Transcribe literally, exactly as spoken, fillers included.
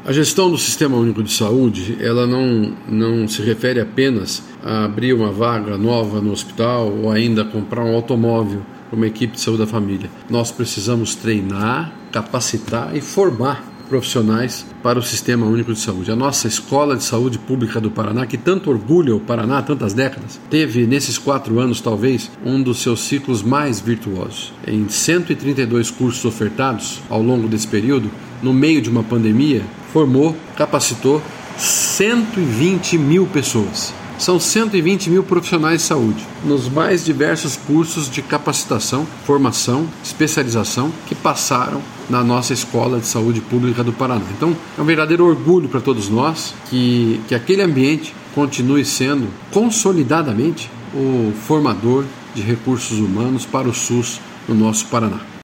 A gestão do Sistema Único de Saúde, ela não, não se refere apenas a abrir uma vaga nova no hospital ou ainda comprar um automóvel para uma equipe de saúde da família. Nós precisamos treinar, capacitar e formar profissionais para o Sistema Único de Saúde. A nossa Escola de Saúde Pública do Paraná, que tanto orgulha o Paraná há tantas décadas, teve nesses quatro anos talvez um dos seus ciclos mais virtuosos. Em cento e trinta e dois cursos ofertados ao longo desse período, no meio de uma pandemia, formou, capacitou cento e vinte mil pessoas. São cento e vinte mil profissionais de saúde, nos mais diversos cursos de capacitação, formação, especialização que passaram na nossa Escola de Saúde Pública do Paraná. Então, é um verdadeiro orgulho para todos nós que, que aquele ambiente continue sendo, consolidadamente, o formador de recursos humanos para o SUS no nosso Paraná.